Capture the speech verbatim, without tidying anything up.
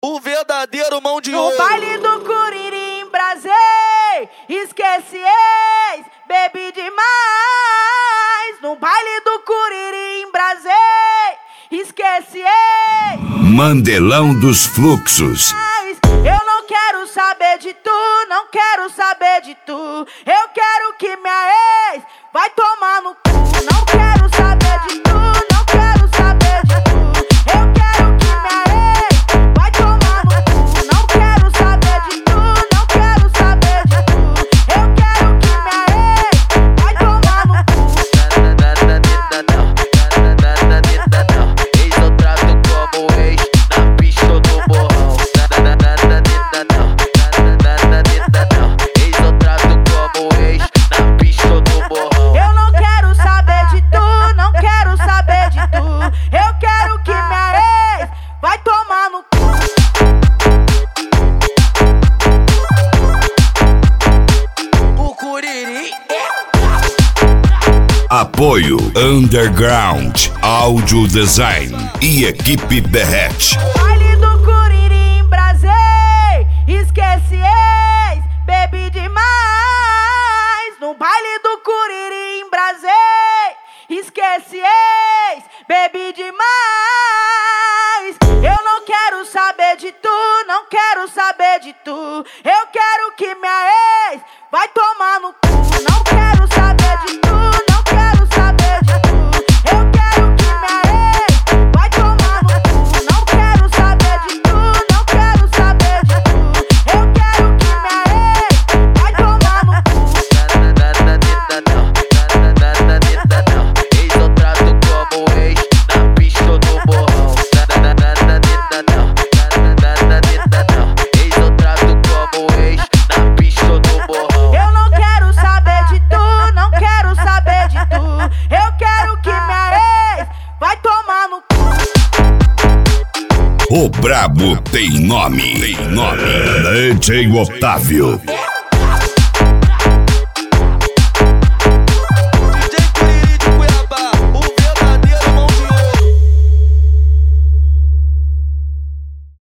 O verdadeiro mão de no ouro. No baile do Curirim, brasei, esquece ex, bebi demais. No baile do Curirim, brasei, esquece ex. Mandelão dos Fluxos. Eu não quero saber de tu, não quero saber de tu. Eu quero que minha ex vai tomar no cu. Não quero saber de tu, não quero saber de tu. Eu quero que minha ex vai tomar no cu. Não quero saber de tu, não quero saber de tu. Eu quero que minha ex vai tomar no cu. Ex eu trato como ex, na pista ou no borrão. Ex eu trato como ex, na pista ou no borrão. Eu não quero saber de tu, não quero saber de tu. Eu quero que minha ex vai tomar no cu. O Curirim. Apoio Underground Audio Design e Equipe Berrete. Baile do Curirim, brasei, esquece ex, bebi demais. No baile do Curirim, brasei, esquece ex, bebi demais. Eu não quero saber de tu, não quero saber de tu. Eu quero que minha ex vai tomar no cu. Não quero saber de tu, não quero saber de tu. Eu quero que minha ex vai tomar no cu. Não quero saber de tu, não quero saber de tu. Eu quero que minha ex vai tomar no cu. Ex eu trato como ex, na pista ou no borrão. Ex eu trato como ex, na pista ou no borrão. Eu não quero saber de tu, não quero saber de tu. Eu quero que minha ex vai tomar no cu. O brabo tem nome. Tem nome. D J Otávio.